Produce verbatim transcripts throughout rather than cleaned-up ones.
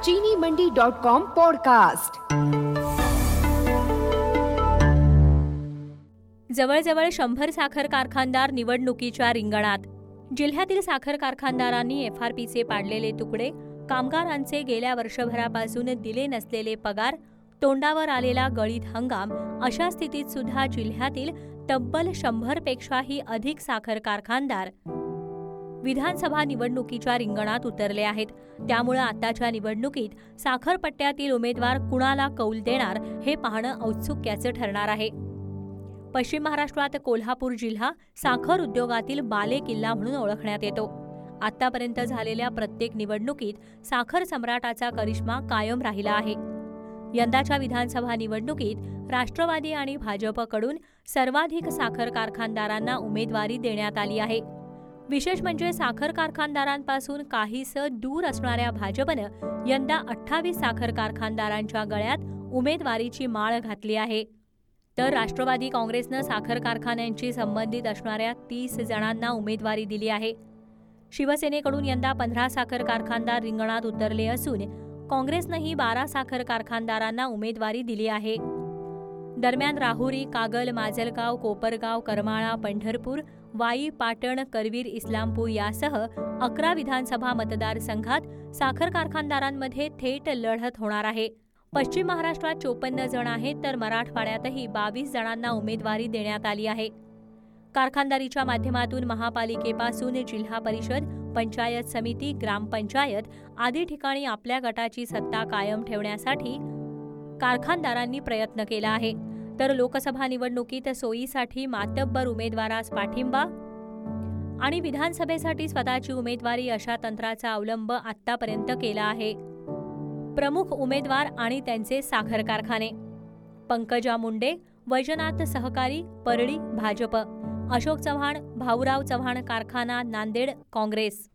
चीनी मंडी dot com podcast. जवळजवळ शंभर साखर कारखानदार निवडणुकीच्या रिंगणात। जिल्ह्यातील साखर कारखानदारांनी एफ आर पीचे पाडलेले तुकडे, कामगारांचे गेल्या वर्षभरापासून दिले नसलेले पगार, तोंडावर आलेला गळीत हंगाम अशा स्थितीत सुद्धा जिल्ह्यातील तब्बल शंभर पेक्षाही अधिक साखर कारखानदार विधानसभा निवडणुकीच्या रिंगणात उतरले आहेत। त्यामुळे आताच्या निवडणुकीत साखर पट्ट्यातील उमेदवार कुणाला कौल देणार हे पाहणं औत्सुक्याचं ठरणार आहे। पश्चिम महाराष्ट्रात कोल्हापूर जिल्हा साखर उद्योगातील बालेकिल्ला म्हणून ओळखण्यात येतो। आतापर्यंत झालेल्या प्रत्येक निवडणुकीत साखर सम्राटाचा करिश्मा कायम राहिला आहे। यंदाच्या विधानसभा निवडणुकीत राष्ट्रवादी आणि भाजपकडून सर्वाधिक साखर कारखानदारांना उमेदवारी देण्यात आली आहे। विशेष म्हणजे साखर कारखानदारांपासून काहीसं दूर असणाऱ्या भाजपनं यंदा अठ्ठावीस साखर कारखानदारांच्या गळ्यात उमेदवारीची माळ घातली आहे। तर राष्ट्रवादी काँग्रेसनं साखर कारखान्यांशी संबंधित असणाऱ्या तीस जणांना उमेदवारी दिली आहे। शिवसेनेकडून यंदा पंधरा साखर कारखानदार रिंगणात उतरले असून काँग्रेसनंही बारा साखर कारखानदारांना उमेदवारी दिली आहे। दरम्यान राहुरी, कागल, माजलगाव, कोपरगाव, करमाळा, पंढरपूर, वाई, पाटण, करवीर, इस्लामपूर यासह अकरा विधानसभा मतदारसंघात साखर कारखानदारांमध्ये थेट लढत होणार आहे। पश्चिम महाराष्ट्रात चोपन्न जण आहेत, तर मराठवाड्यातही बावीस जणांना उमेदवारी देण्यात आली आहे। कारखानदारीच्या माध्यमातून महापालिकेपासून जिल्हा परिषद, पंचायत समिती, ग्रामपंचायत आदी ठिकाणी आपल्या गटाची सत्ता कायम ठेवण्यासाठी कारखानदारांनी प्रयत्न केला आहे। तर लोकसभा निवडणुकीत सोयीसाठी मातब्बर उमेदवारास पाठिंबा आणि विधानसभेसाठी स्वतःची उमेदवारी अशा तंत्राचा अवलंब आतापर्यंत केला आहे। प्रमुख उमेदवार आणि त्यांचे साखर कारखाने: पंकजा मुंडे, वैजनाथ सहकारी, परळी, भाजप; अशोक चव्हाण, भाऊराव चव्हाण कारखाना, नांदेड, काँग्रेस;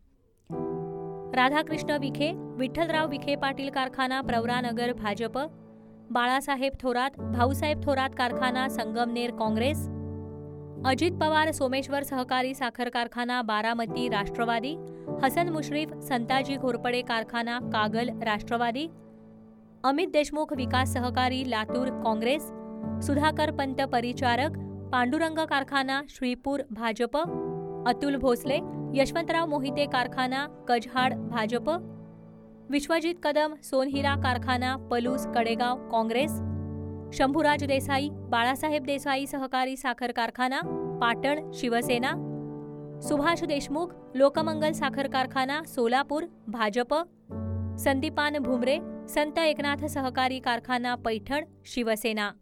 राधाकृष्ण विखे, विठ्ठलराव विखे पाटील कारखाना, प्रवरानगर, भाजप; बाळासाहेब थोरात, भाऊसाहेब थोरात कारखाना, संगमनेर, काँग्रेस; अजित पवार, सोमेश्वर सहकारी साखर कारखाना, बारामती, राष्ट्रवादी; हसन मुश्रीफ, संताजी घोरपडे कारखाना, कागल, राष्ट्रवादी; अमित देशमुख, विकास सहकारी, लातूर, काँग्रेस; सुधाकर पंत परिचारक, पांडुरंग कारखाना, श्रीपूर, भाजप; अतुल भोसले, यशवंतराव मोहिते कारखाना, कजहाड, भाजप; विश्वजित कदम, सोनहिरा कारखाना, पलूस, कडेगाव, काँग्रेस; शंभूराज देसाई, बाळासाहेब देसाई सहकारी साखर कारखाना, पाटण, शिवसेना; सुभाष देशमुख, लोकमंगल साखर कारखाना, सोलापूर, भाजप; संदीपान भुमरे, संत एकनाथ सहकारी कारखाना, पैठण, शिवसेना।